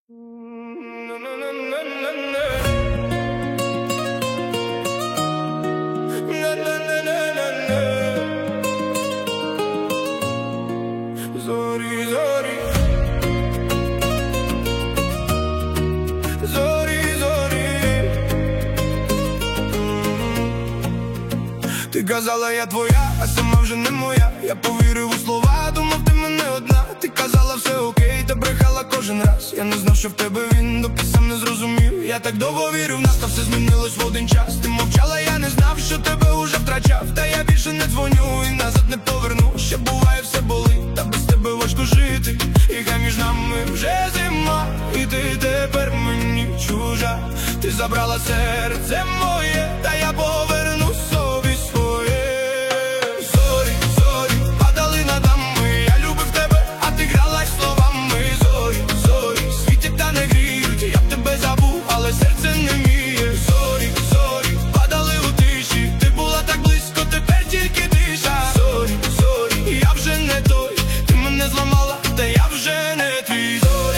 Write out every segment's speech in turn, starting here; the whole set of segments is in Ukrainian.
Зорі, зорі, зорі, зорі. Ти казала, я твоя, а сама вже не моя. Я повірив у слова, думав, ти мене одна. Ти казала, все окей, та брехала кожен раз. Я не знав, що в тебе він, доки сам не зрозумів. Я так довго вірив в нас, та все змінилось в один час. Ти мовчала, я не знав, що тебе уже втрачав. Та я більше не дзвоню і назад не поверну. Ще буває, все болить, та без тебе важко жити. І хай між нами вже зима, і ти тепер мені чужа. Ти забрала серце моє, та я поверну собі своє. Зорі, зорі, падали над нами. Я любив тебе, а ти гралась словами. Зорі, зорі, світять та не гріють. Я б тебе забув, але серце не вміє. Зорі, зорі, падали у тиші. Ти була так близько, тепер тільки тиша. Зорі, зорі, я вже не той. Ти мене зламала, та я вже не твій. Зорі,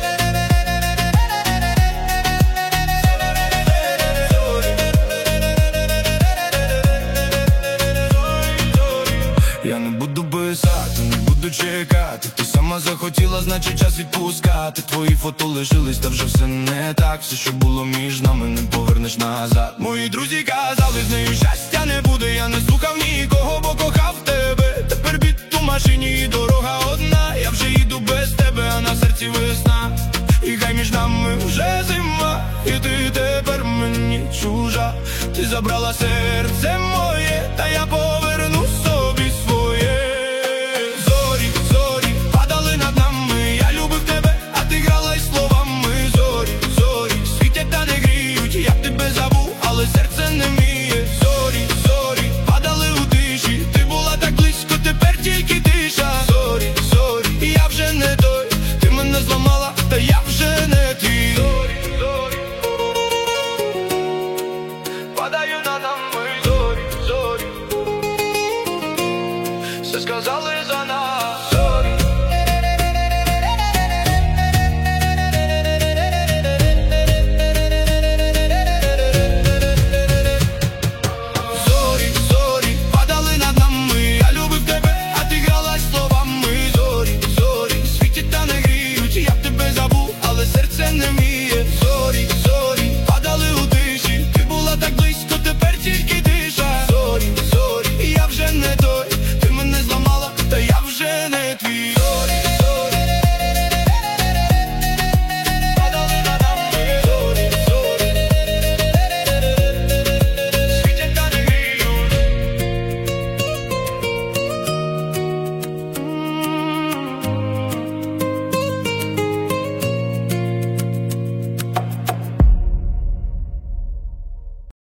я не буду писати, не буду чекати. Ти сама захотіла, значить час відпускати. Твої фото лишились, та вже все не так. Все, що було між нами, не повернеш назад. Мої друзі казали, з нею щастя не буде. Я не слухав нікого, бо кохав тебе. Тепер бід у машині і дорога одна. Я вже їду без тебе, а на серці весна. І хай між нами вже зима, і ти тепер мені чужа. Ти забрала серце моє, та я поверну